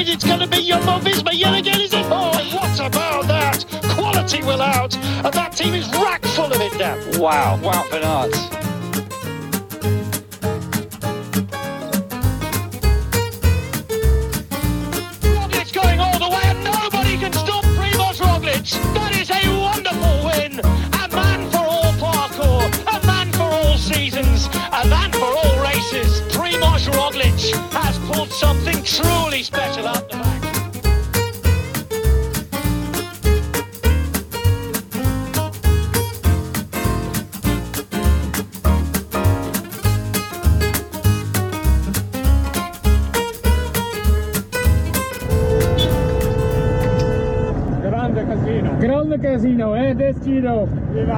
means it's going to be Jumbo-Visma yet again, is it? Oh, what about that? Quality will out, and that team is rack full of it now. Wow, Van Aert. Roglic going all the way, and nobody can stop Primož Roglic. That is a wonderful win. A man for all parkour, a man for all seasons, a man for all races. Primož Roglic has pulled something truly special out the back. Grande casino, hè? Dit Giro.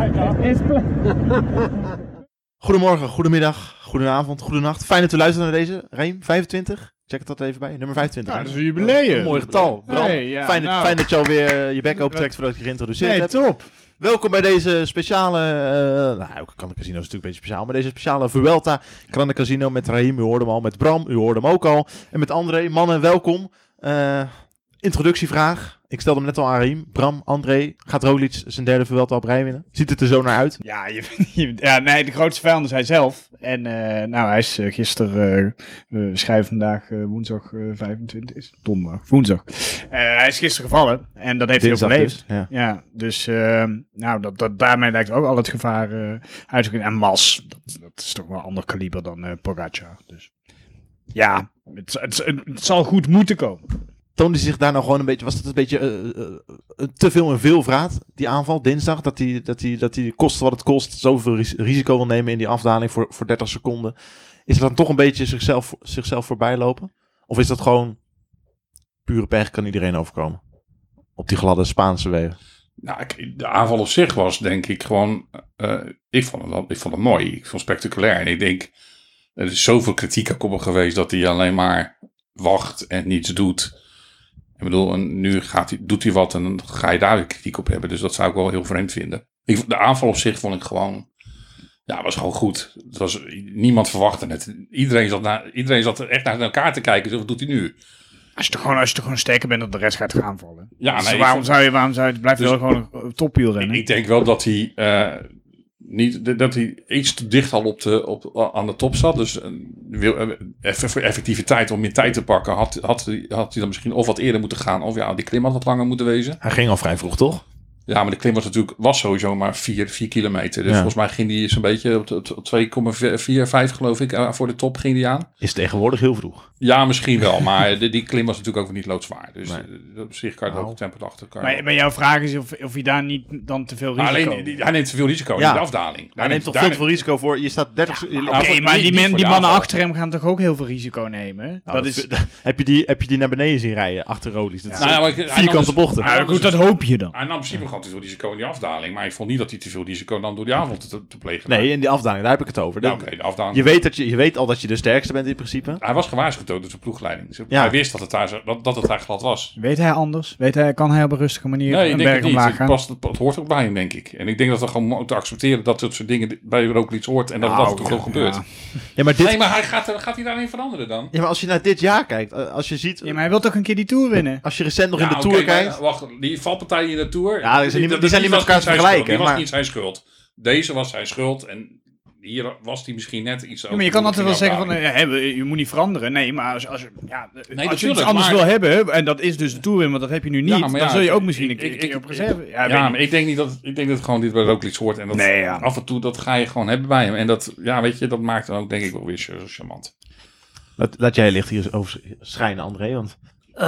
Goedemorgen, goedemiddag, goedenavond, goedenacht. Fijn dat u luistert naar deze. Reem, 25. Check het dat even bij. Nummer 25. Ja, dat is een jubileum. Een mooi getal. Hey, ja, fijn dat je alweer je bek opentrekt voordat ik je geïntroduceerd heb. Top. Welkom bij deze speciale... elke Grande Casino is natuurlijk een beetje speciaal. Maar deze speciale Vuelta Grande Casino met Raheem. U hoorde hem al. Met Bram. U hoorde hem ook al. En met André. Mannen, welkom. Introductievraag. Ik stelde hem net al aan Raheem. Bram, André, gaat Roglic zijn derde Vuelta op rij winnen? Ziet het er zo naar uit? Ja, de grootste vijand is hij zelf. En hij is gisteren... we schrijven vandaag woensdag 25. Is het donderdag? Woensdag. Hij is gisteren gevallen. En dat heeft hij overleefd. Dus, ja, dus daarmee lijkt ook al het gevaar uit. En Mas, dat is toch wel een ander kaliber dan Pogacar. Dus ja, het zal goed moeten komen. Toonde zich daar nou gewoon een beetje... Was dat een beetje te veel en veel vraat, die aanval dinsdag? Dat hij kost wat het kost, zoveel risico wil nemen in die afdaling voor 30 seconden. Is het dan toch een beetje zichzelf voorbij lopen? Of is dat gewoon pure pech, kan iedereen overkomen? Op die gladde Spaanse wegen. Nou, de aanval op zich was denk ik gewoon... Ik vond het mooi. Ik vond het spectaculair. En ik denk, er is zoveel kritiek op hem geweest dat hij alleen maar wacht en niets doet. Ik bedoel, en nu doet hij wat en dan ga je daar weer kritiek op hebben. Dus dat zou ik wel heel vreemd vinden. De aanval op zich vond ik gewoon... Ja, was gewoon goed. Niemand verwachtte het. Iedereen zat echt naar elkaar te kijken. Zo, wat doet hij nu? Als je toch gewoon sterker bent, dat de rest gaat aanvallen. Ja, dus waarom zou je... Het blijft wel gewoon een topwiel rennen. Ik denk wel dat hij... dat hij iets te dicht al aan de top zat. Dus voor effectiviteit om meer tijd te pakken... had hij dan misschien of wat eerder moeten gaan... of ja, die klim had wat langer moeten wezen. Hij ging al vrij vroeg, toch? Ja, maar de klim was sowieso maar 4 kilometer. Dus volgens mij ging hij zo'n beetje op 2,45 geloof ik. Voor de top ging hij aan. Is tegenwoordig heel vroeg. Ja, misschien wel. Maar die klim was natuurlijk ook niet loodzwaar. Dus op zich kan je het ook tempo achter. Maar jouw vraag is of je daar niet dan te veel risico... Hij neemt te veel risico in de afdaling. Hij neemt toch veel te veel risico voor. Je staat 30... Oké, maar die mannen achter hem gaan toch ook heel veel risico nemen? Heb je die naar beneden zien rijden? Achter Roglic. Dat is vierkante bochten. Ja, goed, dat hoop je dan. Hij nam in principe gewoon te veel risico in die afdaling. Maar ik vond niet dat hij te veel risico nam door die avond te plegen. Nee, in die afdaling. Daar heb ik het over. Ja, de afdaling. Je weet al dat je de sterkste bent in principe. Hij was gewaarschuwd door zijn ploegleiding. Hij wist dat het daar glad was. Weet hij anders? Kan hij op een rustige manier een berg omlaag gaan? Het hoort ook bij hem, denk ik. En ik denk dat we gewoon moeten accepteren dat dat soort dingen bij Roglic hoort. En dat dat toch gewoon gebeurt. Ja, maar maar gaat hij daarin veranderen dan? Ja, maar als je naar dit jaar kijkt, als je ziet... Ja, maar hij wil toch een keer die Tour winnen? Als je recent nog in de Tour kijkt... Wacht, die valpartijen in de Tour... Ja, die zijn niet met elkaar te vergelijken. Die was niet zijn schuld. Deze was zijn schuld en... Hier was hij misschien net iets over. Maar je kan altijd wel zeggen van, je moet niet veranderen. Nee, maar als je iets anders wil hebben, en dat is dus de Tour, want dat heb je nu niet, dan zul je ook misschien een keer op reserve. Maar ik denk dat gewoon dit bij ook iets hoort. En dat af en toe, dat ga je gewoon hebben bij hem. En dat, dat maakt dan ook denk ik wel weer charmant. Laat jij licht hier over schijnen, André, want...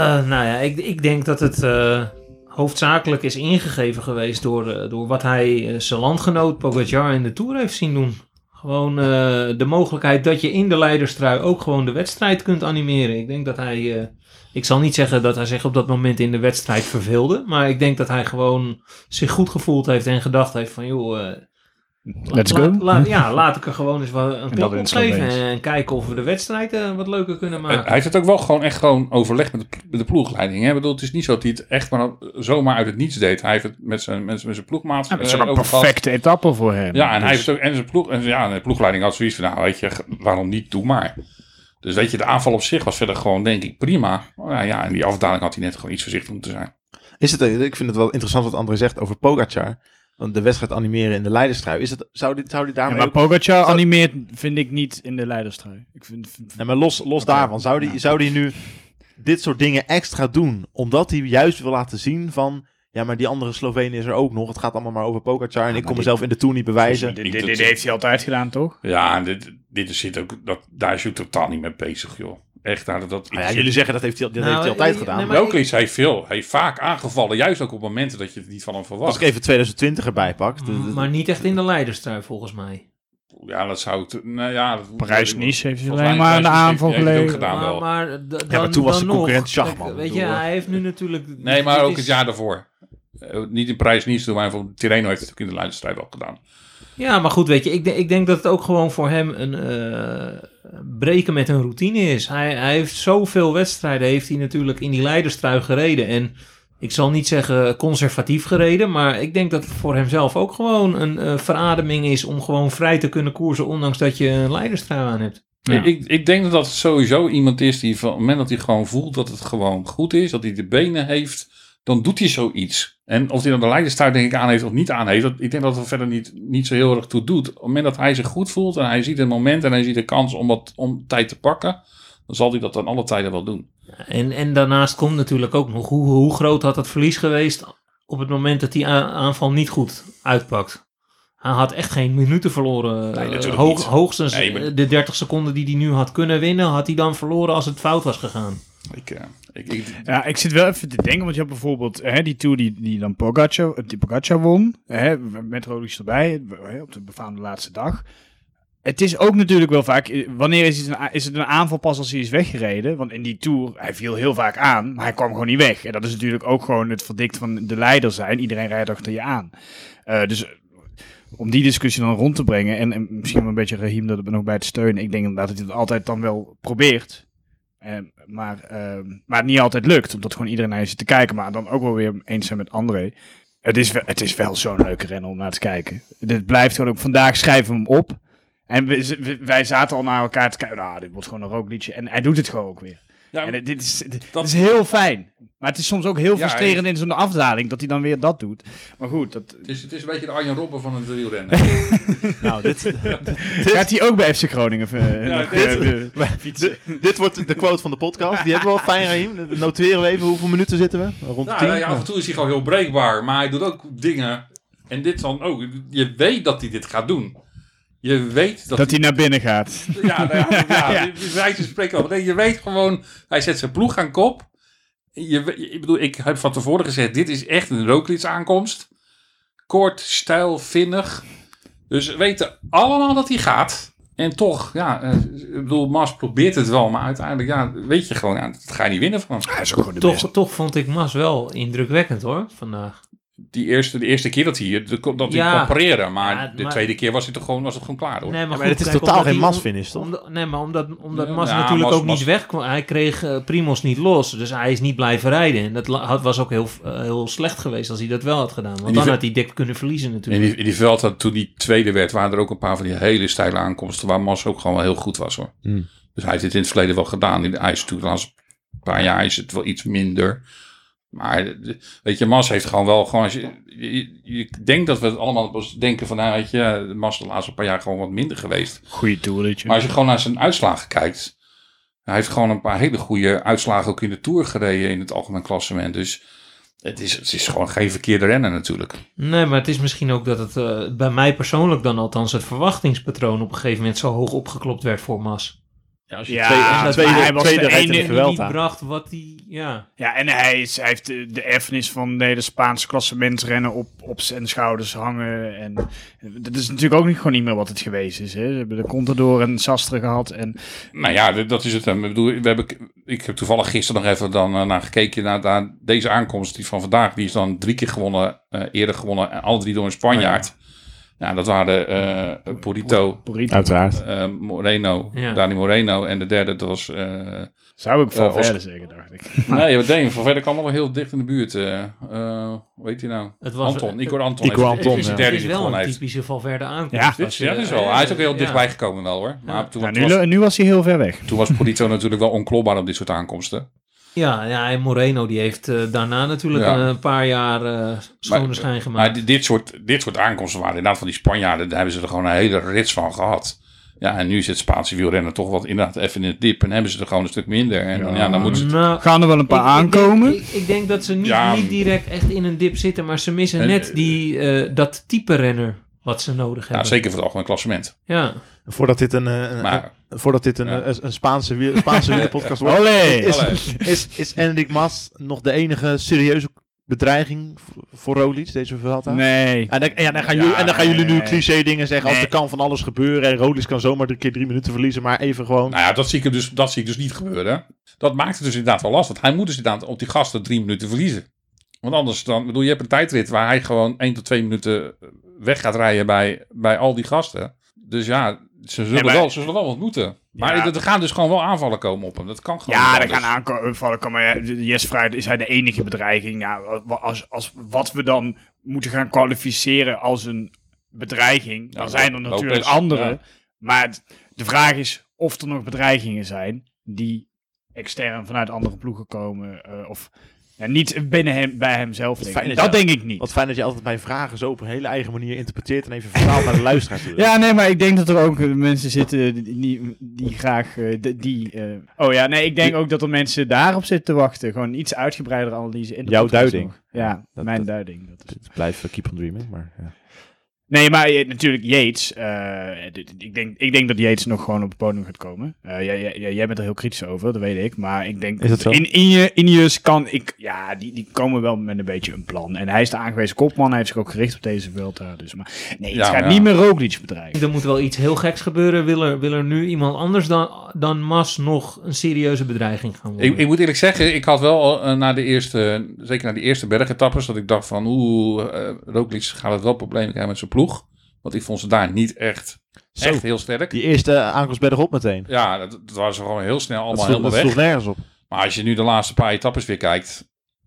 Ik denk dat het hoofdzakelijk is ingegeven geweest door wat hij zijn landgenoot Pogacar in de Tour heeft zien doen. Gewoon de mogelijkheid dat je in de leiderstrui ook gewoon de wedstrijd kunt animeren. Ik denk dat hij... ik zal niet zeggen dat hij zich op dat moment in de wedstrijd verveelde. Maar ik denk dat hij gewoon zich goed gevoeld heeft en gedacht heeft van... joh, let's go. Laat ik er gewoon eens een klap op geven. En kijken of we de wedstrijd wat leuker kunnen maken. Hij heeft het ook wel gewoon overlegd met de ploegleiding. Hè? Ik bedoel, het is niet zo dat hij het echt zomaar uit het niets deed. Hij heeft het met zijn ploegmaat. Het is ook een perfecte etappe voor hem. Ja, en hij heeft het ook en zijn ploeg. En de ploegleiding had zoiets van, nou weet je, waarom niet, doe maar. Dus weet je, de aanval op zich was verder gewoon, denk ik, prima. Maar ja, in die afdaling had hij net gewoon iets voorzichtig moeten zijn. Ik vind het wel interessant wat André zegt over Pogacar. Want de wedstrijd animeren in de leiderstrui. Zou die Ja, daarmee maar ook... Pogacar animeert, vind ik niet in de leiderstrui. Ik vind Nee, maar los daarvan. Zou die nu dit soort dingen extra doen? Omdat hij juist wil laten zien van... Ja, maar die andere Slovenen is er ook nog. Het gaat allemaal maar over Pogacar. En ik kon mezelf in de Tour niet bewijzen. dit heeft hij altijd gedaan, toch? Ja, en dit zit ook, daar is hij totaal niet mee bezig, joh. Echt, Jullie zeggen dat heeft hij altijd gedaan. nee, maar- Roglic heeft vaak aangevallen, juist ook op momenten dat je het niet van hem Als verwacht. ik even 2020 erbij pak. Maar niet echt in de leiderstrui, volgens mij. Ja, dat zou ik... Nou ja, Parijs-Nice heeft hij volgens alleen mij maar aan de Parijs-Nice aanval heeft hij het ook gelegen. gedaan wel. maar toen was dan de concurrent nog. Schachman. Kijk, weet Ik je, bedoel, hij heeft nu natuurlijk... Nee, maar dit ook is- het jaar daarvoor. Niet in Parijs-Nice, maar voor Tirreno heeft het ook in de leiderstrijd wel gedaan. Ja, maar goed, weet je, ik denk dat het ook gewoon voor hem een breken met een routine is. Hij heeft zoveel wedstrijden, heeft hij natuurlijk in die leiderstrui gereden. En ik zal niet zeggen conservatief gereden, maar ik denk dat het voor hemzelf ook gewoon een verademing is om gewoon vrij te kunnen koersen, ondanks dat je een leiderstrui aan hebt. Ja. Ik denk dat dat sowieso iemand is die van het moment dat hij gewoon voelt dat het gewoon goed is, dat hij de benen heeft, dan doet hij zoiets. En of hij dan de leiderstrui denk ik aan heeft of niet aan heeft, ik denk dat het er verder niet zo heel erg toe doet. Op het moment dat hij zich goed voelt en hij ziet het moment en hij ziet de kans om tijd te pakken, dan zal hij dat dan alle tijden wel doen. En daarnaast komt natuurlijk ook nog, hoe groot had het verlies geweest op het moment dat die aanval niet goed uitpakt. Hij had echt geen minuten verloren. Nee, natuurlijk niet. Hoogstens Nee, maar- de 30 seconden die hij nu had kunnen winnen, had hij dan verloren als het fout was gegaan. Ja, ik zit wel even te denken, want je had bijvoorbeeld die Tour die dan Pogacar won, met Roglic erbij, op de befaamde laatste dag. Het is ook natuurlijk wel vaak, wanneer is het een aanval pas als hij is weggereden? Want in die Tour, hij viel heel vaak aan, maar hij kwam gewoon niet weg. En dat is natuurlijk ook gewoon het verdict van de leider zijn. Iedereen rijdt achter je aan. Dus om die discussie dan rond te brengen, en misschien wel een beetje Raheem dat er nog bij te steunen. Ik denk inderdaad dat hij het altijd dan wel probeert. Maar het niet altijd lukt, omdat gewoon iedereen naar je zit te kijken. Maar dan ook wel weer eens zijn met André. Het is wel zo'n leuke renner om naar te kijken. Dit blijft gewoon ook, vandaag schrijven we hem op. En wij zaten al naar elkaar te kijken. Nou, dit wordt gewoon een Roglic. En hij doet het gewoon ook weer. Ja, En dit is heel fijn. Maar het is soms ook heel frustrerend in zo'n afdaling dat hij dan weer dat doet. Maar goed, het is een beetje de Arjen Robben van het wielrennen. Nou, gaat hij ook bij FC Groningen fietsen? dit wordt de quote van de podcast. Die hebben we wel fijn, Raheem. Noteren we even hoeveel minuten zitten we? Rond de 10? Ja, af en toe is hij gewoon heel breekbaar. Maar hij doet ook dingen. En dit dan ook. Je weet dat hij dit gaat doen. Je weet dat hij naar binnen gaat. Die wijze spreken over. Nee, je weet gewoon, hij zet zijn ploeg aan kop. Ik heb van tevoren gezegd, dit is echt een Roglic aankomst. Kort, stijl, vinnig. Dus we weten allemaal dat hij gaat. En toch, Mas probeert het wel. Maar uiteindelijk, weet je gewoon, dat ga je niet winnen van hem. Hij is ook gewoon de beste. Toch vond ik Mas wel indrukwekkend hoor, vandaag. De eerste keer dat hij kon pareren. Maar de tweede keer was het gewoon klaar hoor. Nee, maar het is totaal geen Mas-finish, toch? Omdat Mas natuurlijk ook niet wegkwam. Hij kreeg Primoz niet los. Dus hij is niet blijven rijden. En dat was ook heel slecht geweest als hij dat wel had gedaan. Want dan had hij dik kunnen verliezen natuurlijk. In die veld, toen die tweede werd, waren er ook een paar van die hele steile aankomsten waar Mas ook gewoon wel heel goed was hoor. Dus hij heeft dit in het verleden wel gedaan. Hij is natuurlijk als een paar jaar is het wel iets minder. Maar weet je, Mas heeft gewoon je denkt dat we het allemaal denken van, nou weet je, Mas de laatste paar jaar gewoon wat minder geweest. Goeie toertje. Maar als je gewoon naar zijn uitslagen kijkt, hij heeft gewoon een paar hele goede uitslagen ook in de Tour gereden in het algemeen klassement. Dus het is gewoon geen verkeerde renner natuurlijk. Nee, maar het is misschien ook dat het bij mij persoonlijk dan althans het verwachtingspatroon op een gegeven moment zo hoog opgeklopt werd voor Mas. Ja, als je hij was de rijdt in ene de niet Vuelta. bracht wat hij... Ja, en hij heeft de erfenis van de hele Spaanse klassementsrennen op zijn schouders hangen. En dat is natuurlijk ook gewoon niet meer wat het geweest is. Hè. Ze hebben de Contador en Sastre gehad. En Nou ja, dat is het. Ik bedoel, ik heb toevallig gisteren nog even naar gekeken naar deze aankomst die van vandaag. Die is dan 3 keer gewonnen, eerder gewonnen. En alle 3 door een Spanjaard. Ja, dat waren Purito, Uiteraard. Moreno, Ja. Dani Moreno. En de derde, dat was... Zou ik van Oscar. verder zeggen, dacht ik. nee, wat denk je? Van verder kwam nog wel heel dicht in de buurt. Hoe heet hij nou? Het was- Igor Anton. Igor heeft- Anton, is de ja. derde Het die is het wel gewonnen een heeft. typische Valverde aankomst. Ja, Dat is wel. Hij is ook heel dichtbij gekomen wel hoor. Maar Nu was hij heel ver weg. toen was Purito natuurlijk wel onklopbaar op dit soort aankomsten. Ja, en Moreno die heeft daarna natuurlijk Ja. een paar jaar schone Maar- schijn gemaakt. Maar dit soort aankomsten waren inderdaad van die Spanjaarden. Daar hebben ze er gewoon een hele rits van gehad. Ja, en nu zit Spaanse wielrennen toch wat inderdaad even in het dip. En hebben ze er gewoon een stuk minder. En dan moeten ze... Nou, Gaan er wel een paar aankomen? Ik denk dat ze Ja. niet direct echt in een dip zitten, maar ze missen En, net dat type renner wat ze nodig Ja, hebben. zeker voor het algemeen klassement. Ja. Voordat dit een Spaanse wielerpodcast wordt, Olé! is Enric Mas nog de enige serieuze bedreiging voor Roglic, deze Vuelta? Nee. En dan gaan, jullie nu cliché dingen zeggen als er kan van alles gebeuren en Roglic kan zomaar 3 minuten verliezen, maar even gewoon... Nou ja, dat zie ik dus niet gebeuren. Dat maakt het dus inderdaad wel lastig. Want hij moet dus inderdaad op die gasten 3 minuten verliezen. Want anders je hebt een tijdrit waar hij gewoon 1 tot 2 minuten weg gaat rijden bij al die gasten. Dus ja, ze zullen wel wat moeten. Maar Ja. er gaan dus gewoon wel aanvallen komen op hem. Dat kan gewoon Ja, niet er anders. gaan aanvallen komen. Ja, Jes Fruit is hij de enige bedreiging. Ja, als wat we dan moeten gaan kwalificeren als een bedreiging, dan Ja, zijn er Lopez, natuurlijk andere. ja. Maar de vraag is of er nog bedreigingen zijn die extern vanuit andere ploegen komen. Of niet bij hemzelf. Fijn dat Dat je- denk ik niet. Wat fijn dat je altijd mijn vragen zo op een hele eigen manier interpreteert en even vertaalt naar de luisteraar toe. Ja, nee, maar ik denk dat er ook mensen zitten die graag... ik denk ook dat er mensen daarop zitten te wachten. Gewoon iets uitgebreidere analyse. In de Jouw podcast duiding. nog. Ja, mijn dat- duiding. Dat is... Het blijft keep on dreaming, maar... Ja. Nee, maar natuurlijk Yates. Ik denk dat Yates nog gewoon op het podium gaat komen. Jij bent er heel kritisch over, dat weet ik. Maar ik denk... Is dat zo? Ineos kan ik... Ja, die komen wel met een beetje een plan. En hij is de aangewezen kopman. Hij heeft zich ook gericht op deze Vuelta. Dus, maar nee, het Ja, gaat maar niet meer Roglic bedreigen. Er moet wel iets heel geks gebeuren. Wil er nu iemand anders dan Mas nog een serieuze bedreiging gaan worden? Ik moet eerlijk zeggen, ik had wel zeker na die eerste bergetappes, dat ik dacht van Roglic gaat het wel problemen krijgen met zijn ploeg. Want ik vond ze daar niet echt heel sterk. Die eerste aankomst bergop meteen. Ja, dat was gewoon heel snel allemaal Dat helemaal sloeg weg. nergens op. Maar als je nu de laatste paar etappes weer kijkt,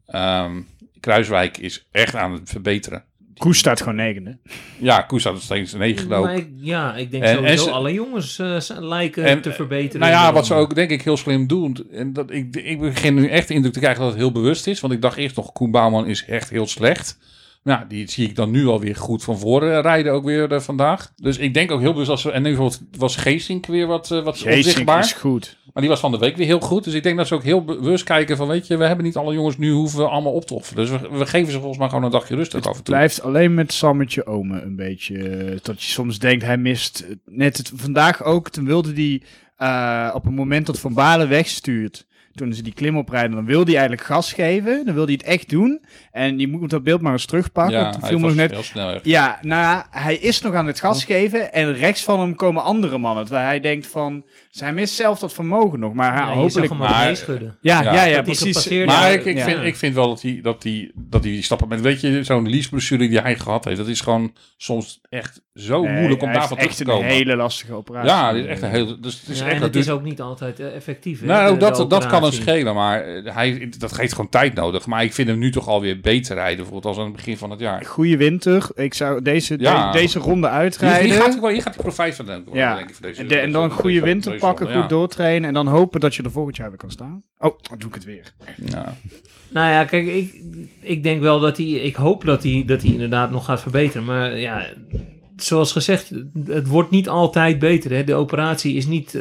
Kruiswijk is echt aan het verbeteren. Koes staat gewoon negende. Ja, Koes had het steeds 9 gelopen. Maar ik denk En sowieso ze- alle jongens lijken te verbeteren. Nou ja, wat ze ook denk ik heel slim doen. En dat ik begin nu echt de indruk te krijgen dat het heel bewust is. Want ik dacht eerst nog, Koen Bouwman is echt heel slecht. Nou, die zie ik dan nu alweer goed van voren rijden ook weer vandaag. Dus ik denk ook heel bewust en nu was Geesink weer wat onzichtbaar. is goed. Maar die was van de week weer heel goed. Dus ik denk dat ze ook heel bewust kijken van, weet je, we hebben niet alle jongens nu hoeven we allemaal op te offeren. Dus we geven ze volgens mij gewoon een dagje rustig af en toe. Blijft alleen met Sammetje Omen een beetje. Dat je soms denkt, hij mist vandaag ook. Toen wilde hij op het moment dat Van Baarle wegstuurt. Toen ze die klim oprijden, dan wilde hij eigenlijk gas geven. Dan wilde hij het echt doen. En je moet dat beeld maar eens terugpakken. Ja, Toen hij viel me was nog net. heel snel weg. Ja, nou ja, hij is nog aan het gas geven. En rechts van hem komen andere mannen. Terwijl hij denkt van, hij mist zelf dat vermogen nog. Maar Ja, je zag hopelijk... hem ook maar- meeschudden. Ja, Ja. ja, Dat hij precies. gepasseerd Maar Ja, ik vind wel dat hij stappen met, weet je, zo'n liesblessure die hij gehad heeft. Dat is gewoon soms echt zo moeilijk om hij daarvan heeft terug te komen. echt een hele lastige operatie. Ja, dit is echt een hele... Dus het is Ja, echt, en dat het is duurt- ook niet altijd effectief. Hè, Nou, de dat kan hem operatie. schelen, maar dat geeft gewoon tijd nodig. Maar ik vind hem nu toch alweer beter rijden, bijvoorbeeld als aan het begin van het jaar. Goede winter. Ik zou deze ronde Hier uitrijden. gaat hij profijt van nemen. Ja. denk ik, voor deze, En dan een goede deze- winter deze pakken, ronde, goed doortrainen. En dan hopen dat je er volgend jaar weer kan staan. Oh, dan doe ik het weer. Ja. Nou ja, kijk, ik denk wel dat hij... Ik hoop dat hij inderdaad nog gaat verbeteren. Maar ja, zoals gezegd, het wordt niet altijd beter. Hè. De operatie is niet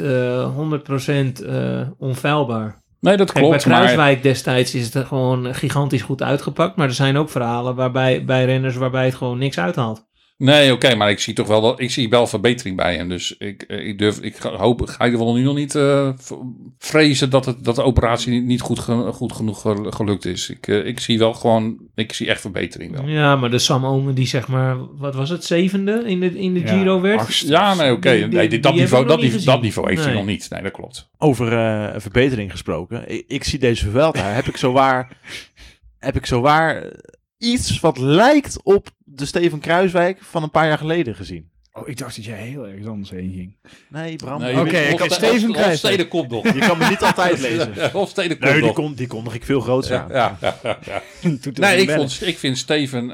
100% onfeilbaar. Nee, dat Kijk, bij klopt. Maar Kruiswijk destijds is het gewoon gigantisch goed uitgepakt. Maar er zijn ook verhalen bij renners waarbij het gewoon niks uithaalt. nee, oké, maar ik zie toch wel ik zie wel verbetering bij hem. Dus ik ga er wel nu nog niet vrezen dat de operatie niet goed genoeg gelukt is. Ik zie wel gewoon, ik zie echt verbetering wel. Ja, maar de Sam Omen die zeg maar, wat was het, 7e in de Giro werd? achtste. Ja, nee, oké. Die- Nee, die dat hebben we nog niet dat gezien. niveau heeft hij Nee. nog niet. Nee, dat klopt. Over verbetering gesproken. Ik zie deze Vuelta. Heb ik zo waar iets wat lijkt op de Steven Kruiswijk van een paar jaar geleden gezien. Oh, ik dacht dat jij heel erg anders heen ging. Nee, Bram. Nee, Oké, ik heb Steven Kruiswijk. Hofstede komt nog. Je kan me niet altijd lezen. Hofstede komt Nee, nog. die kondig ik veel groter aan. Ja. Doet Nee, het ik vind Steven...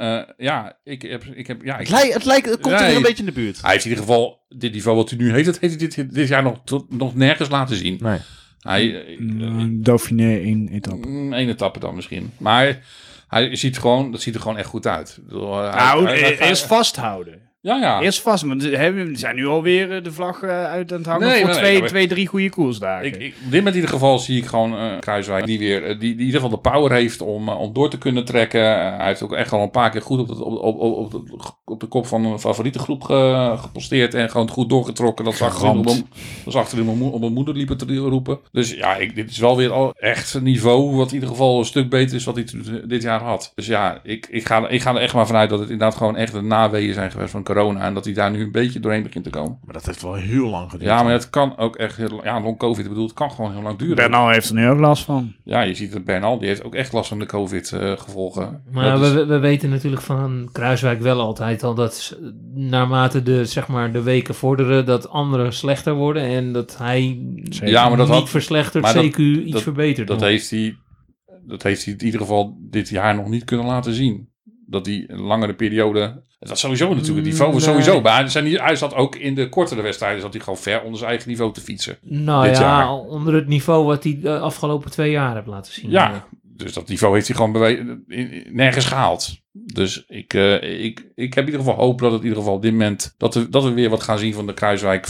Het komt er Nee. een beetje in de buurt. Hij heeft in ieder geval dit niveau wat hij nu heeft, dat heeft hij dit jaar nog nergens laten zien. Nee. Hij, Dauphiné in etappe. één etappe dan misschien. Maar hij ziet dat ziet er gewoon echt goed uit. Ik bedoel, Eerst vasthouden. Ja. Eerst vast, want we zijn nu alweer de vlag uit aan het hangen Nee, voor nee, twee, 3 goede koersdagen. Dit met in ieder geval zie ik gewoon Kruiswijk die weer die in ieder geval de power heeft om door te kunnen trekken. Hij heeft ook echt al een paar keer goed op de kop van een favoriete groep geposteerd en gewoon goed doorgetrokken. Dat ze achter hem om mijn moeder liepen te roepen. Dus ja, dit is wel weer al echt een niveau wat in ieder geval een stuk beter is wat hij dit jaar had. Dus ja, ik ga er echt maar vanuit dat het inderdaad gewoon echt de naweeën zijn geweest van corona en dat hij daar nu een beetje doorheen begint te komen. Maar dat heeft wel heel lang geduurd. Ja, maar het kan ook echt heel lang. Ja, long covid, ik bedoel, het kan gewoon heel lang duren. Bernal heeft er nu ook last van. Ja, je ziet dat Bernal, die heeft ook echt last van de covid-gevolgen. Maar we weten natuurlijk van Kruiswijk wel altijd al dat naarmate de weken vorderen, dat anderen slechter worden en dat hij Ja, maar dat niet verslechtert, maar CQ iets verbeterd. Dat heeft hij in ieder geval dit jaar nog niet kunnen laten zien. Dat hij een langere periode... Dat is sowieso natuurlijk het niveau. Nee. Sowieso. Maar hij zat ook in de kortere wedstrijden zat hij gewoon ver onder zijn eigen niveau te fietsen. Nou dit ja, jaar. onder het niveau wat hij de afgelopen 2 jaar heeft laten zien. Ja, dus dat niveau heeft hij gewoon nergens gehaald. Dus ik heb in ieder geval hoop dat het in ieder geval op dit moment... Dat we weer wat gaan zien van de Kruiswijk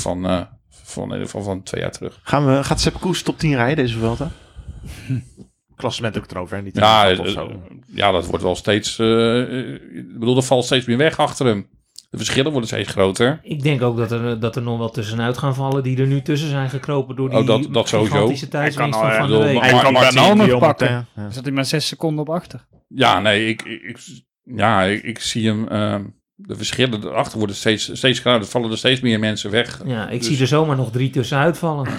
van 2 jaar terug. Gaat Sepp Koes top 10 rijden deze Vuelta? Klassement ook erover, hè? Niet Ja, dat wordt wel steeds... ik bedoel, er valt steeds meer weg achter hem. De verschillen worden steeds groter. Ik denk ook dat er nog wel tussenuit gaan vallen die er nu tussen zijn gekropen door die dat sowieso. gigantische tijdswinst Hij van kan Van de Week. Hij kan Bernal nog pakken. Ja. Dan zat hij maar 6 seconden op achter. Ja, nee, ik zie hem... de verschillen erachter worden steeds groter. Er vallen er steeds meer mensen weg. Ja, ik zie er zomaar nog 3 tussenuit vallen.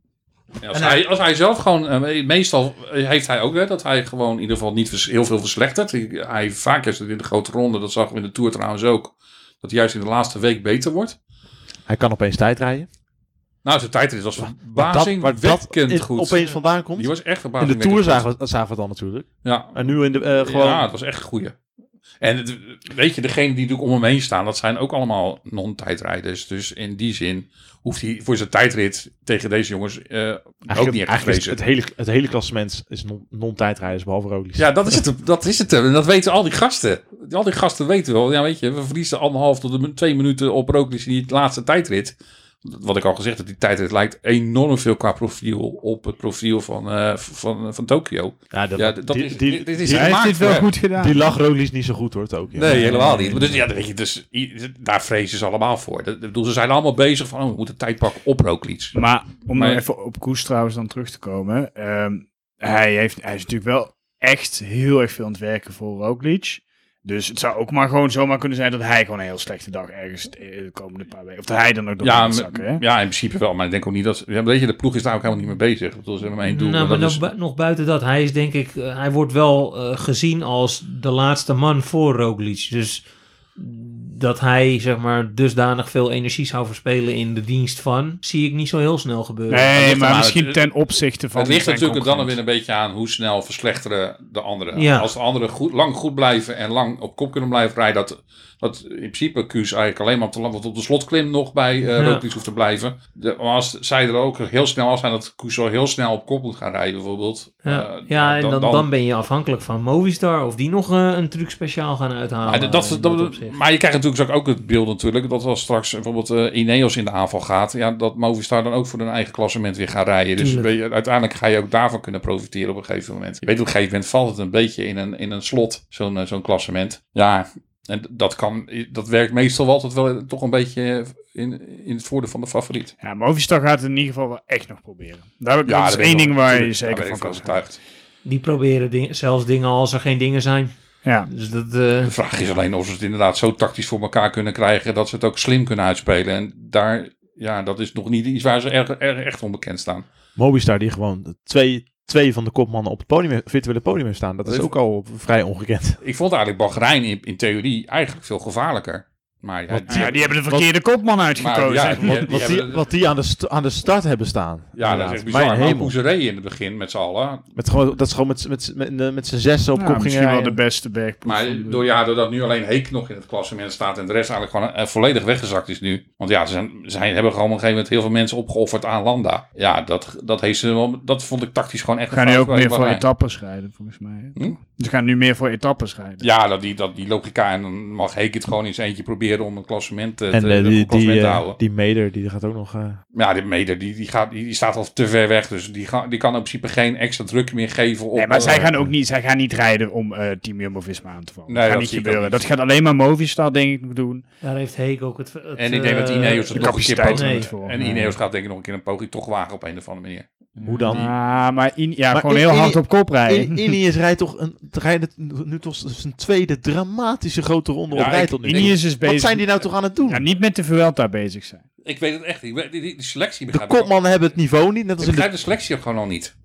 Ja, als hij zelf gewoon... meestal heeft hij ook dat hij gewoon in ieder geval niet heel veel verslechtert. Hij vaak is het in de grote ronde, dat zag we in de Tour trouwens ook, dat hij juist in de laatste week beter wordt. Hij kan opeens tijd rijden. Nou, zijn tijdrit was verbazingwekkend goed. Opeens vandaan komt. Die was echt In de verbazingwekkend Tour goed. zagen we het dan natuurlijk. Ja. En nu in de gewoon... Ja, het was echt een goeie. En weet je, degenen die natuurlijk om hem heen staan, dat zijn ook allemaal non-tijdrijders. Dus in die zin hoeft hij voor zijn tijdrit tegen deze jongens ook niet echt te vrezen. Het hele klassement is non-tijdrijders, behalve Roglic. Ja, dat is het. En dat weten al die gasten. Al die gasten weten wel. Ja, weet je, we verliezen 1,5 tot 2 minuten op Roglic in die laatste tijdrit. Wat ik al gezegd heb, die tijdrit lijkt enorm veel qua profiel op het profiel van Tokio. Ja, Dit is Hij heeft dit wel goed gedaan. Die lag Roglic niet zo goed hoor, Tokio. Nee, helemaal niet. Maar dus, ja, weet je, daar vrezen ze allemaal voor. Ze zijn allemaal bezig van, we moeten tijd pakken op Roglic. Maar om nog even op Koes trouwens dan terug te komen. Hij is natuurlijk wel echt heel erg veel aan het werken voor Roglic. Dus het zou ook maar gewoon zomaar kunnen zijn dat hij gewoon een heel slechte dag ergens de komende paar weken... Of dat hij dan ook door gaat zakken, hè? Ja, in principe wel. Maar ik denk ook niet dat... weet je, de ploeg is daar ook helemaal niet mee bezig. Ik bedoel, ze hebben maar één doel. Nou, maar nog buiten dat. Hij is denk ik... hij wordt wel gezien als de laatste man voor Roglic. Dus dat hij, zeg maar, dusdanig veel energie zou verspelen in de dienst van... zie ik niet zo heel snel gebeuren. Nee, maar misschien ten opzichte van... Het ligt zijn natuurlijk dan concurrent. weer een beetje aan hoe snel verslechteren de anderen. Ja. Als de anderen lang goed blijven en lang op kop kunnen blijven rijden... dat in principe Kuus eigenlijk alleen maar op de slotklim nog bij Roglic hoeft te blijven. Maar als zij er ook heel snel af zijn dat Kuus zo heel snel op kop moet gaan rijden bijvoorbeeld. En dan ben je afhankelijk van Movistar of die nog een truc speciaal gaan uithalen. Maar je krijgt natuurlijk ook het beeld natuurlijk dat als straks bijvoorbeeld Ineos in de aanval gaat, ja, dat Movistar dan ook voor hun eigen klassement weer gaat rijden. Dus uiteindelijk ga je ook daarvan kunnen profiteren op een gegeven moment. Je weet op een gegeven moment valt het een beetje in een slot, zo'n klassement. Ja, en dat werkt meestal altijd wel toch een beetje in het voordeel van de favoriet. Ja, Movistar gaat het in ieder geval wel echt nog proberen. Dat is één ding waar je zeker van kan overtuigd. Die proberen zelfs dingen als er geen dingen zijn. Ja. Dus dat, De vraag is alleen of ze het inderdaad zo tactisch voor elkaar kunnen krijgen dat ze het ook slim kunnen uitspelen. En daar, ja, dat is nog niet iets waar ze echt onbekend staan. Movistar die gewoon 2 van de kopmannen op het virtuele podium heeft staan. Dat is ook al vrij ongekend. Ik vond eigenlijk Bahrein in theorie eigenlijk veel gevaarlijker. Maar Die hebben de verkeerde kopman uitgekozen. Wat die aan de start hebben staan. Ja, dat is echt bizar. Maar hoe ze reden in het begin met z'n allen. Dat is gewoon met z'n 6 op kop ging misschien wel de beste bergploeg. Maar doordat nu alleen Heek nog in het klassement staat en de rest eigenlijk gewoon volledig weggezakt is nu. Want ja, ze hebben gewoon op een gegeven moment heel veel mensen opgeofferd aan Landa. Ja, dat vond ik tactisch gewoon echt... Ze gaan nu ook meer voor etappes rijden, volgens mij. Ze gaan nu meer voor etappes rijden. Ja, die logica. En dan mag Heek het gewoon eens eentje proberen om een klassement te houden. Die Meder, die gaat ook nog... Ja, die Meder, die staat al te ver weg. Dus die kan in principe geen extra druk meer geven op... Nee, maar zij gaan niet rijden om Team Jumbo-Visma aan te vallen. Nee, dat gaat niet gebeuren. Dat gaat alleen maar Movistar, denk ik, doen. Daar heeft Heek ook het en ik denk dat Ineos het nog een keer capaciteit voor. En Ineos gaat denk ik nog een keer een poging toch wagen op een of andere manier. Hoe dan? Maar gewoon heel hard op kop rijden. Ineos rijdt nu toch zijn tweede dramatische grote ronde op rij tot nu. Ineos is bezig. Wat zijn die nou toch aan het doen? Ja, niet met de Vuelta bezig zijn. Ik weet het echt niet. Die selectie de kopmannen hebben het niveau niet. Net als ik begrijp de selectie ook gewoon al niet.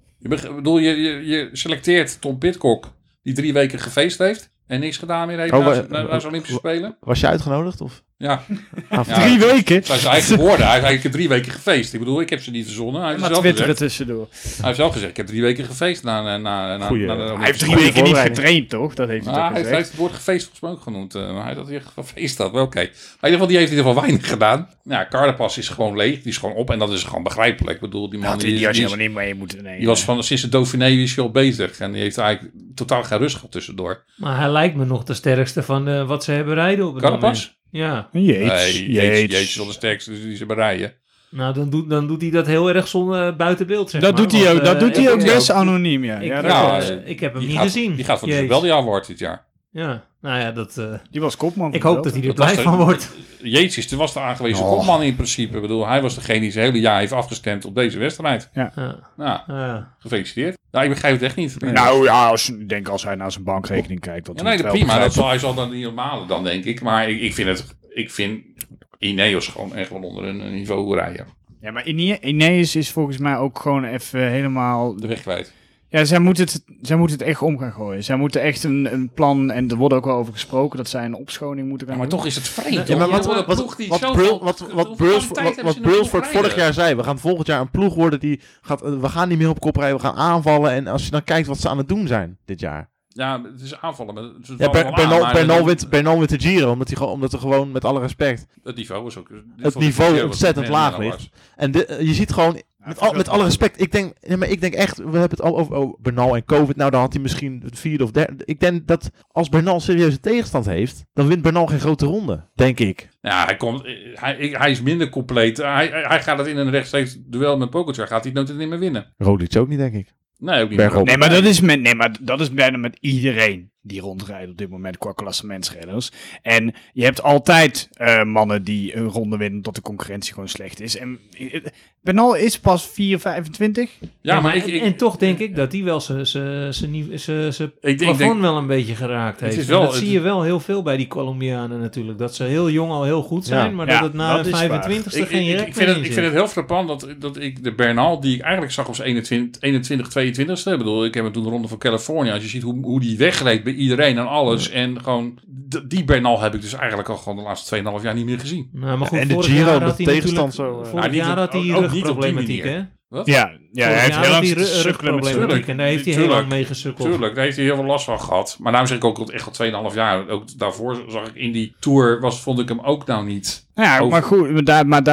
Je selecteert Tom Pidcock, die 3 weken gefeest heeft en niks gedaan meer heeft na zijn Olympische Spelen. Was je uitgenodigd? Of? Ja. 3 weken? Dat zijn zijn eigen woorden. Hij heeft eigenlijk 3 weken gefeest. Ik bedoel, ik heb ze niet verzonnen. Hij heeft twitteren tussendoor. Hij heeft zelf gezegd, ik heb 3 weken gefeest. Hij heeft 3 weken niet getraind, toch? Dat heeft hij toch gezegd. Hij heeft het woord gefeest volgens mij ook genoemd. Maar hij had hier gefeest had. Wel oké. Maar in ieder geval, die heeft in ieder geval weinig gedaan. Ja, Carapaz is gewoon leeg. Die is gewoon op. En dat is gewoon begrijpelijk. Ik bedoel, die man... Die had je helemaal niet mee moeten nemen. Die was sinds de Dauphiné is hij al bezig. En die heeft eigenlijk totaal geen rust gehad tussendoor. Maar hij lijkt me nog de sterkste van wat ze hebben rijden op het Carapaz? Ja. Yates is wel de sterkste die ze bereiden. Nou, dan doet hij dat heel erg buiten beeld, zeg dat maar. Doet hij ook best anoniem, ja. Ik heb hem niet gezien. Die gaat voor de Rebeldia Award dit jaar. Ja, nou ja, die was kopman. Ik hoop dat hij er blij van wordt. Yates was de aangewezen kopman in principe. Ik bedoel, hij was degene die zijn hele jaar heeft afgestemd op deze wedstrijd. Ja. Gefeliciteerd. Nou, ik begrijp het echt niet. Nou ja, als hij naar zijn bankrekening kijkt. Prima. Hij zal dan niet normale dan, denk ik. Maar ik vind Ineos gewoon echt wel onder een niveau rijden. Ja, maar Ineos is volgens mij ook gewoon even helemaal... de weg kwijt. Ja, zij moeten het echt om gaan gooien. Zij moeten echt een plan, en er wordt ook wel over gesproken, dat zij een opschoning moeten gaan doen. Maar toch is het vreemd. Ja, maar wat Brailsford vorig jaar zei, we gaan volgend jaar een ploeg worden die gaat, we gaan niet meer op kop rijden, we gaan aanvallen. En als je dan kijkt wat ze aan het doen zijn dit jaar. Ja, het is aanvallen. Bernal wint de Giro, omdat er gewoon, met alle respect, het niveau was ook... Het niveau ontzettend laag ligt. En je ziet gewoon... Met alle respect, ik denk echt, we hebben het al over Bernal en COVID. Nou, dan had hij misschien het 4e of 3e. Ik denk dat als Bernal serieuze tegenstand heeft, dan wint Bernal geen grote ronde, denk ik. Ja, hij is minder compleet. Hij gaat het in een rechtstreeks duel met Pogacar, gaat hij het niet meer winnen. Roglic ook niet, denk ik. Nee, ook niet. Nee, maar dat is bijna met iedereen die rondrijdt op dit moment qua klassementsrenners. En je hebt altijd mannen die een ronde winnen tot de concurrentie gewoon slecht is. En Bernal is pas 4,25. Ja, maar en toch denk ik dat hij wel zijn plafond wel een beetje geraakt heeft. Dat zie je wel heel veel bij die Colombianen natuurlijk. Dat ze heel jong al heel goed zijn, maar dat het na de 25e geen rek meer Ik vind het heel frappant dat ik de Bernal, die ik eigenlijk zag als 21, 22e. Ik bedoel, ik heb hem toen de Ronde van Californië. Als je ziet hoe die wegreed bij iedereen en alles. En gewoon, die Bernal heb ik dus eigenlijk al gewoon de laatste 2,5 jaar niet meer gezien. Nou, maar goed, en de Giro, de tegenstand zo. Vorig jaar had hij rugproblematiek, hè? Wat? Ja, hij heeft heel lang rugproblematiek en daar heeft hij heel lang mee gesukkeld. Tuurlijk, daar heeft hij heel veel last van gehad. Maar daarom zeg ik ook dat echt al 2,5 jaar. Ook daarvoor zag ik in die Tour, vond ik hem ook nou niet. Ja, maar goed,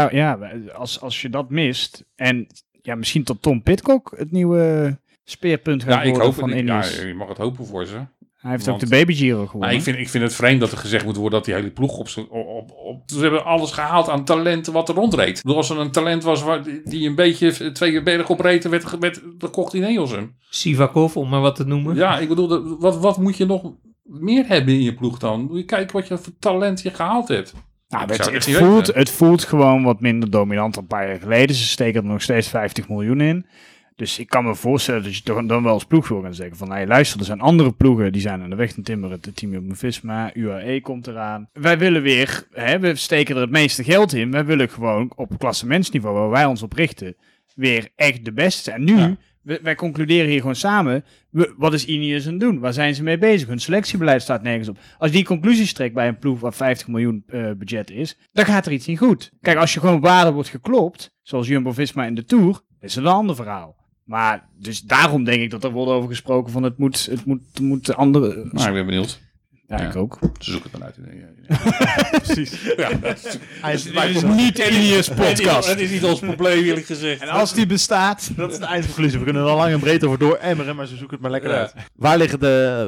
als je dat mist en misschien tot Tom Pidcock het nieuwe speerpunt gaat worden van Ineos. Ja, je mag het hopen voor ze. Hij heeft ook de Baby Giro gewonnen. Ik vind het vreemd dat er gezegd moet worden dat die hele ploeg ze hebben alles gehaald aan talenten wat er rondreed. Als er een talent was die een beetje 2 bergen opreed, dan kocht Ineos hem. Sivakov, om maar wat te noemen. Ja, ik bedoel, wat moet je nog meer hebben in je ploeg dan? Moet je kijken wat je voor talent je gehaald hebt. Nou, het voelt gewoon wat minder dominant dan een paar jaar geleden. Ze steken er nog steeds 50 miljoen in. Dus ik kan me voorstellen dat je toch dan wel als ploeg wil gaan zeggen van, hey, luister, er zijn andere ploegen die zijn aan de weg te timmeren. Het Team Jumbo-Visma, UAE komt eraan. Wij willen weer, we steken er het meeste geld in. Wij willen gewoon op klassementsniveau, waar wij ons op richten, weer echt de beste zijn. Nu wij concluderen hier gewoon samen. Wat is Ineos aan het doen? Waar zijn ze mee bezig? Hun selectiebeleid staat nergens op. Als die conclusies trekt bij een ploeg waar 50 miljoen budget is, dan gaat er iets niet goed. Kijk, als je gewoon waarde wordt geklopt, zoals Jumbo-Visma in de Tour, is het een ander verhaal. Maar dus daarom denk ik dat er wordt over gesproken van het moet andere... Nou, ik ben benieuwd. Ja, ik ook. Ze zoeken het maar uit. Precies. Ja, Het is niet Ineos podcast. Het is niet ons probleem, eerlijk gezegd. En als die bestaat... Dat is de eindconclusie. We kunnen er al lang en breed over door emmeren, maar ze zoeken het maar lekker uit. Waar liggen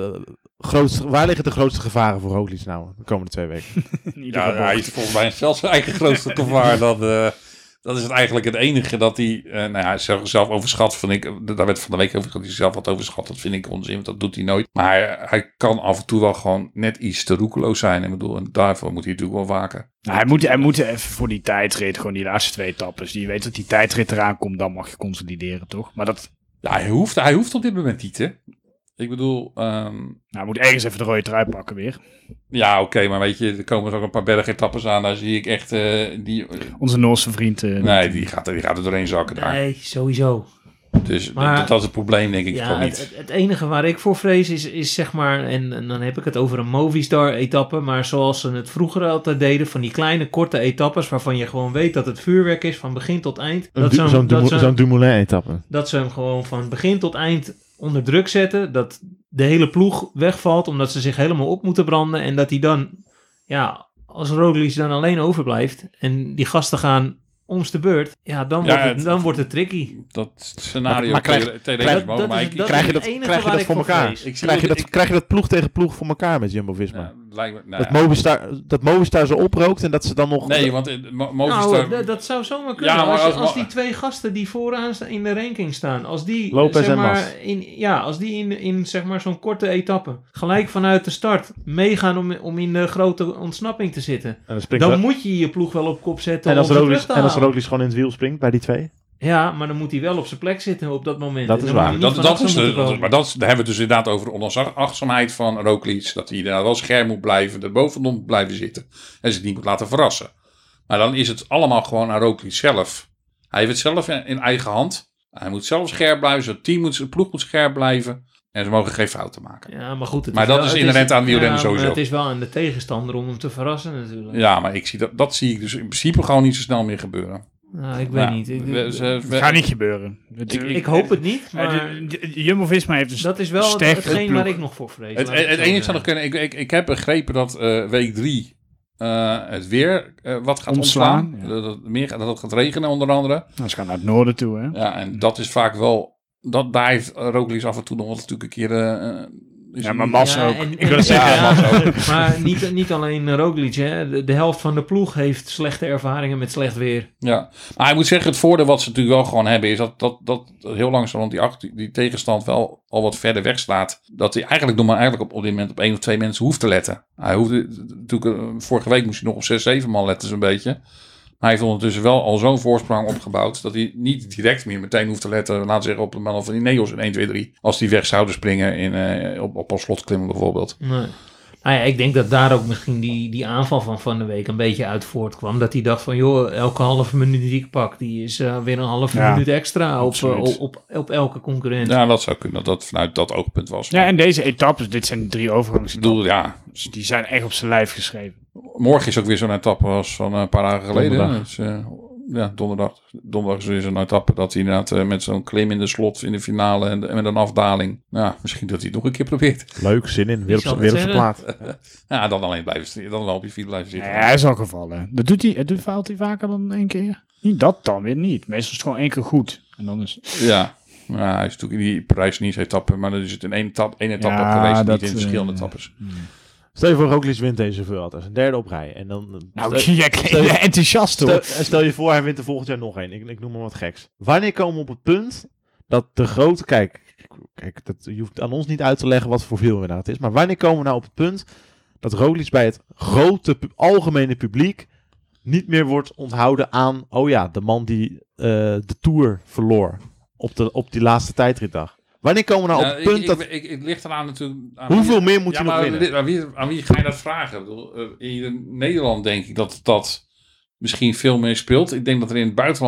de grootste gevaren voor Roglic nou de komende 2 weken? Ja, hij is volgens mij zelfs zijn eigen grootste gevaar. Dat is het eigenlijk het enige dat hij zelf overschat. Daar werd van de week over dat hij zelf wat overschat. Dat vind ik onzin, want dat doet hij nooit. Maar hij kan af en toe wel gewoon net iets te roekeloos zijn. En daarvoor moet hij natuurlijk wel waken. Nou, hij moet even voor die tijdrit, gewoon die laatste 2 etappes. Die weet dat die tijdrit eraan komt, dan mag je consolideren, toch? Maar dat... Ja, hij hoeft op dit moment niet, hè. Ik bedoel... hij moet ergens even de rode trui pakken weer. Ja, oké, maar weet je, er komen ook een paar bergetappes aan. Daar zie ik echt... Onze Noorse vriend... nee, die gaat er doorheen zakken daar. Nee, sowieso. Dus Maar, dat is het probleem, denk ik gewoon niet. Het enige waar ik voor vrees is zeg maar, en dan heb ik het over een Movistar-etappe, maar zoals ze het vroeger altijd deden, van die kleine korte etappes waarvan je gewoon weet dat het vuurwerk is van begin tot eind. Zo'n Dumoulin-etappe. Dat ze hem gewoon van begin tot eind onder druk zetten, dat de hele ploeg wegvalt omdat ze zich helemaal op moeten branden en dat hij dan, ja, als Roglic dan alleen overblijft en die gasten gaan om's de beurt, ja, dan wordt het tricky. Dat scenario Maar krijg je dat voor elkaar? Krijg je dat ploeg tegen ploeg voor elkaar met Jumbo-Visma? Dat Movistar zo oprookt en dat ze dan nog... Nee, want Movistar... Nou, dat zou zomaar kunnen. Ja, maar als die 2 gasten die vooraan in de ranking staan, als die Lopez zeg en maar, Mas. als die in zeg maar zo'n korte etappe gelijk vanuit de start meegaan om in de grote ontsnapping te zitten, dan moet je je ploeg wel op kop zetten. En als Roglic gewoon in het wiel springt bij die 2? Ja, maar dan moet hij wel op zijn plek zitten op dat moment. Dat is waar. Maar daar hebben we het dus inderdaad over de onachtzaamheid van Roglic. Dat hij inderdaad wel scherp moet blijven, er bovenop moet blijven zitten. En zich niet moet laten verrassen. Maar dan is het allemaal gewoon aan Roglic zelf. Hij heeft het zelf in eigen hand. Hij moet zelf scherp blijven, zijn ploeg moet scherp blijven. En ze mogen geen fouten maken. Ja, maar goed. Dat is inherent aan wielrennen sowieso. Het is wel aan de tegenstander om hem te verrassen natuurlijk. Ja, maar dat zie ik dus in principe gewoon niet zo snel meer gebeuren. Nou, ik weet niet. Het gaat niet gebeuren. Ik hoop het niet, maar... Jumbo-Visma heeft dus dat is wel hetgeen waar ik nog voor vrees. Het enige zou nog kunnen... Ik heb begrepen dat week 3 het weer wat gaat ontslaan. Ja. Dat het gaat regenen onder andere. Nou, ze gaan naar het noorden toe, hè? Ja, en dat is vaak wel... Daar heeft Roglic af en toe nog natuurlijk een keer... ja, maar Mas ook. Ik wil het zeggen, Mas ook. Maar niet alleen Roglic, hè. De helft van de ploeg heeft slechte ervaringen met slecht weer. Ja, maar hij moet zeggen, het voordeel wat ze natuurlijk wel gewoon hebben... is dat heel langzaam die tegenstand wel al wat verder weg staat. Dat hij eigenlijk nog maar op dit moment op 1 of 2 mensen hoeft te letten. Hij hoefde natuurlijk... vorige week moest hij nog op 6, 7 man letten zo'n beetje... Hij heeft ondertussen wel al zo'n voorsprong opgebouwd... dat hij niet direct meer meteen hoeft te letten... laten we zeggen op de man van die Neos in 1, 2, 3... als die weg zouden springen op een slotklimmen bijvoorbeeld. Nee. Nou ja, ik denk dat daar ook misschien die aanval van de week... een beetje uit voortkwam. Dat hij dacht van, joh, elke halve minuut die ik pak... die is weer een halve minuut extra op elke concurrent. Ja, dat zou kunnen, dat vanuit dat oogpunt was. Ja, en deze etappes, dit zijn 3 overgangsetappes. Ja. Dus die zijn echt op zijn lijf geschreven. Morgen is ook weer zo'n etappe als van een paar dagen geleden. Donderdag. Donderdag is weer zo'n etappe dat hij inderdaad met zo'n klim in de slot in de finale en met een afdaling. Ja, misschien dat hij het nog een keer probeert. Leuk, zin in. Weer op zijn plaat. Ja, dan alleen dan op je fiets blijven zitten. Ja, hij is al gevallen. Dat doet hij. Faalt hij vaker dan 1 keer? Niet dat dan weer niet. Meestal is het gewoon 1 keer goed. En dan is... Ja. Ja, hij is natuurlijk in die Parijs-Nice-etappe, maar dan is het in één etappe geweest, niet in verschillende etappes. Stel je voor, Roglic wint deze Vuelta. Zijn 3e op rij. En dan, jij klinkt enthousiast hoor. Stel je voor, hij wint er volgend jaar nog 1. Ik noem maar wat geks. Wanneer komen we op het punt dat de grote... Kijk, je hoeft aan ons niet uit te leggen wat voor wielrenner het is. Maar wanneer komen we nou op het punt dat Roglic bij het grote algemene publiek niet meer wordt onthouden aan... Oh ja, de man die de Tour verloor op die laatste tijdritdag. Wanneer komen we nou op het punt dat... Ik ligt eraan natuurlijk... Hoeveel meer moet je nog winnen? Aan wie ga je dat vragen? Ik bedoel, in Nederland denk ik dat misschien veel meer speelt. Ik denk dat er in het buitenland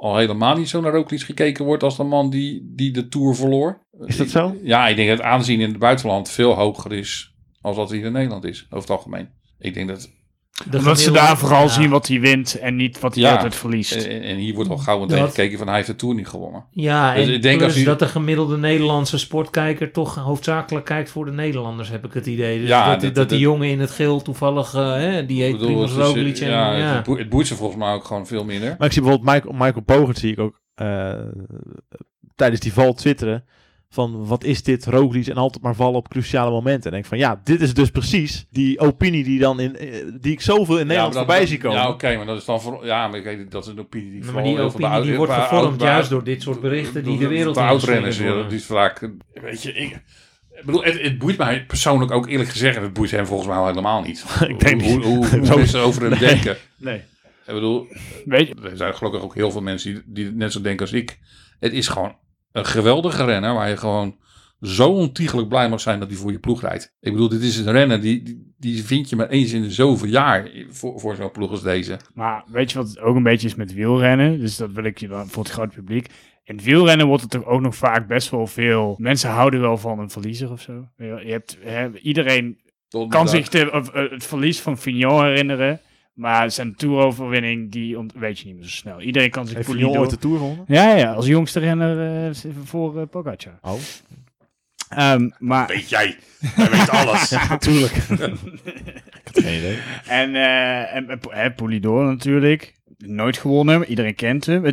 al helemaal niet zo naar Roglic gekeken wordt als de man die de Tour verloor. Is dat zo? Ja, ik denk dat het aanzien in het buitenland veel hoger is als wat hier in Nederland is, over het algemeen. Ik denk dat... Omdat ze daar vooral zien wat hij wint en niet wat hij altijd verliest. En hier wordt al gauw meteen gekeken van hij heeft de Tour niet gewonnen. Ja, dus en ik denk plus als u... dat de gemiddelde Nederlandse sportkijker toch hoofdzakelijk kijkt voor de Nederlanders, heb ik het idee. Dus Ja, dat die jongen in het geel toevallig, die heet Primož Roglic. Het boeit ze volgens mij ook gewoon veel minder. Maar ik zie bijvoorbeeld Michael Pogert zie ik ook tijdens die val twitteren van wat is dit Roglic en altijd maar vallen op cruciale momenten. En denk van ja, dit is dus precies die opinie die ik zoveel in Nederland voorbij zie komen. Ja, oké, maar dat is dan dat is een opinie die maar die opinie die wordt gevormd juist door dit soort berichten die de wereld in oudrenners, die is vaak, weet je, ik bedoel, het boeit mij persoonlijk ook eerlijk gezegd, het boeit hem volgens mij al helemaal niet. Ik denk niet. Hoe mensen over hem denken. Nee. Ik bedoel, weet je, er zijn gelukkig ook heel veel mensen die net zo denken als ik. Het is gewoon een geweldige renner waar je gewoon zo ontiegelijk blij mag zijn dat hij voor je ploeg rijdt. Ik bedoel, dit is een renner die vind je maar eens in de zoveel jaar voor zo'n ploeg als deze. Maar weet je wat het ook een beetje is met wielrennen? Dus dat wil ik je dan voor het grote publiek. In het wielrennen wordt het toch ook nog vaak best wel veel... Mensen houden wel van een verliezer of zo. Iedereen kan zich het verlies van Fignon herinneren... Maar zijn toeroverwinning, weet je niet meer zo snel. Iedereen kan zich... Heeft Fignon ooit de Tour gewonnen? Ja, als jongste renner voor Pogacar. Oh. Maar... Weet jij? Jij weet alles. Ja, natuurlijk. Ik had geen idee. En Polidor natuurlijk. Nooit gewonnen, iedereen kent hem.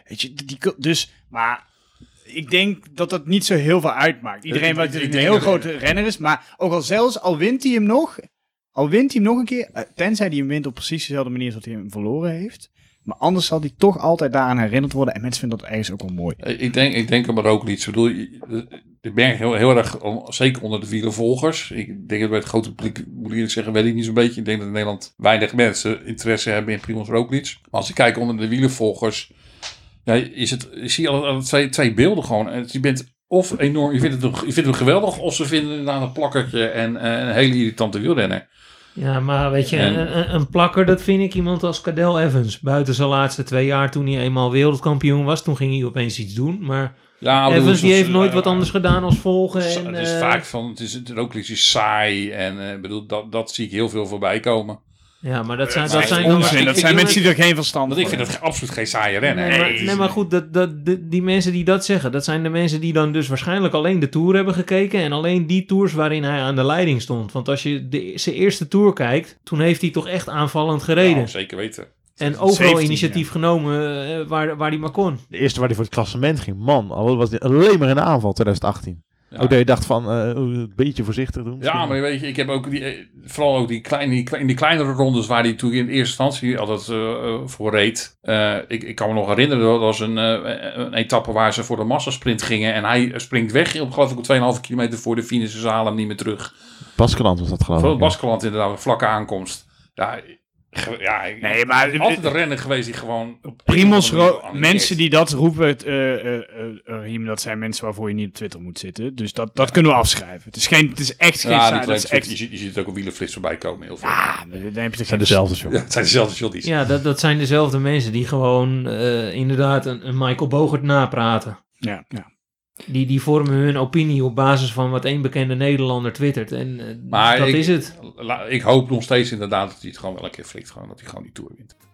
Maar ik denk dat dat niet zo heel veel uitmaakt. Iedereen weet dat hij een heel grote renner is. Maar ook al wint hij hem nog... Al wint hij hem nog een keer, tenzij hij hem wint op precies dezelfde manier als dat hij hem verloren heeft. Maar anders zal hij toch altijd daaraan herinnerd worden. En mensen vinden dat ergens ook wel mooi. Ik denk hem er ook niet. Ik bedoel, ik merk heel erg, zeker onder de wielervolgers. Ik denk dat bij het grote publiek, moet ik eerlijk zeggen, weet ik niet zo'n beetje. Ik denk dat in Nederland weinig mensen interesse hebben in Primož Roglic. Maar als ik kijk onder de wielervolgers, zie je al twee beelden gewoon. Je bent of enorm, je vindt hem geweldig, of ze vinden inderdaad een plakkertje en een hele irritante wielrenner. Ja, maar weet je, een plakker, dat vind ik iemand als Cadel Evans. Buiten zijn laatste 2 jaar, toen hij eenmaal wereldkampioen was, toen ging hij opeens iets doen. Maar Evans die heeft nooit wat anders gedaan als volgen. Het is vaak van, Roglic is saai en dat zie ik heel veel voorbij komen. Ja, maar dat zijn onzin. Dat zijn mensen die er geen verstand van hebben. Ik vind dat absoluut geen saaie renner. Nee, maar goed, die mensen die dat zeggen, dat zijn de mensen die dan dus waarschijnlijk alleen de Tour hebben gekeken en alleen die tours waarin hij aan de leiding stond. Want als je zijn eerste Tour kijkt, toen heeft hij toch echt aanvallend gereden. Ja, zeker weten. En overal initiatief genomen waar hij maar kon. De eerste waar hij voor het klassement ging, man, al was hij alleen maar in de aanval 2018. Ja. Ook dat je dacht van een beetje voorzichtig doen. Misschien. Ja, maar weet je, ik heb ook vooral ook die kleinere rondes waar hij toen in eerste instantie altijd voor reed. Ik kan me nog herinneren, dat was een etappe waar ze voor de massasprint gingen en hij springt weg op geloof ik 2,5 kilometer voor de finish, ze halen hem niet meer terug. Baskeland was dat geloof ik. Baskeland inderdaad, een vlakke aankomst. Maar altijd een renner geweest die gewoon... Mensen die dat roepen, dat zijn mensen waarvoor je niet op Twitter moet zitten. Dus dat kunnen we afschrijven. Het is echt geen saai. Je ziet het ook op wielerflits voorbij komen heel veel. Het zijn dezelfde shows. Ja, het zijn dezelfde shotties. Ja, dat zijn dezelfde mensen die gewoon inderdaad een Michael Bogert napraten. Ja. Die vormen hun opinie op basis van wat één bekende Nederlander twittert. En is het. Ik hoop nog steeds inderdaad dat hij het gewoon wel een keer flikt. Gewoon, dat hij gewoon die Tour wint.